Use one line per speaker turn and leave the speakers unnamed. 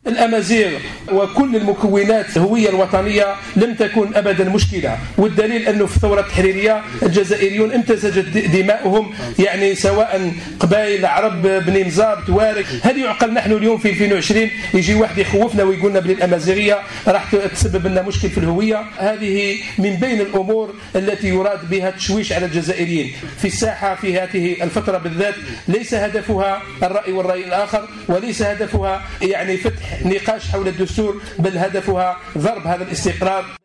الأمازيغ وكل المكونات الهوية الوطنية لم تكن أبدا مشكلة، والدليل أنه في الثورة التحريرية الجزائريون امتزجت دماؤهم، يعني سواء قبائل عرب بني مزار توارك. هل يعقل نحن اليوم في 2020 يجي واحد يخوفنا ويقولنا بلي الأمازيغية راح تسبب لنا مشكل في الهوية؟ هذه من بين الأمور التي يراد بها التشويش على الجزائريين في الساحة في هذه الفترة بالذات. ليس هدفها الرأي والرأي الآخر، وليس هدفها يعني فتح نقاش حول الدستور، بل هدفها ضرب هذا الاستقرار.